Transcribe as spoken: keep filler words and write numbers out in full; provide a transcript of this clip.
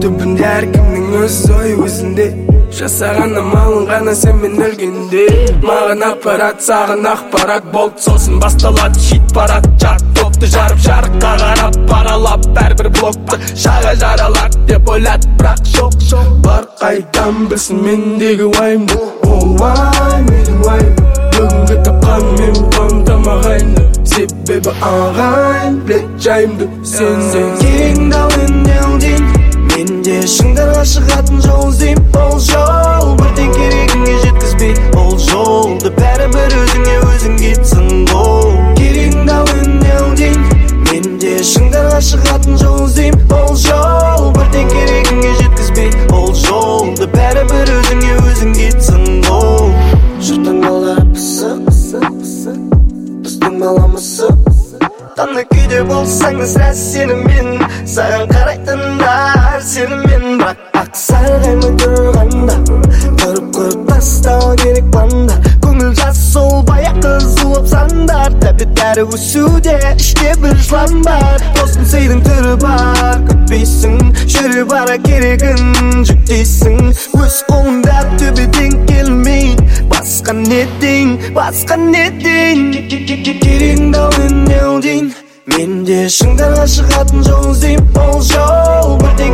түбінде әркімнің өз ойы өзінде. Жасаған амалың ғана сен мен өлгенде. Маған аппарат, саған ақпарат болды. Сосын басталады хит парад. Жат топты жарып жарыққа қарап паралап бәрбір блокты шаға жаралады деп ойлады, бірақ жоқ жоқ. Бар қайдан білсін мендегі уайымды. Ол уайым, менің уайым. Бүгінгі тапқан мен қуантам ағайынды. Себебі ағайын білет жайымды. Сен сен керегіңді ал endel дейін. Менде шыңдарға шығатын жол іздейм. Ол жол бірден керегіңе жеткізбей. Ол жолды бәрібір өзіңе өзің кетсін ғой. Керегіңді ал endel дейін. Менде шыңдарға шығатын жол іздейм. Ол жол бірден керегіңе жеткізбей. Ол жолды бәрібір өзіңе өзің кетсін ғой. Жұрттың балдары пысық, біздің баламысы. Қандай күйде болсаң да сірә сенімен, саған қарайтындар сенімен. Бірақ ақ сарғаймай тұрғанда тұрып көріп тастау керек банда. Көңіл жас сол баяқ қызуып сандар. Тәбет бәрі өсуде, іште бір жылан бар. Достың сыйдың түрі бар, күтпейсің. Жүре бара керегін жүктейсің. Өз қолыңда төбеден келмей, басқа не дейін, басқа не дейін. Керегіңді ал endel дейін. Менде шыңдарға шығатын жол іздейм. Ол жол бірден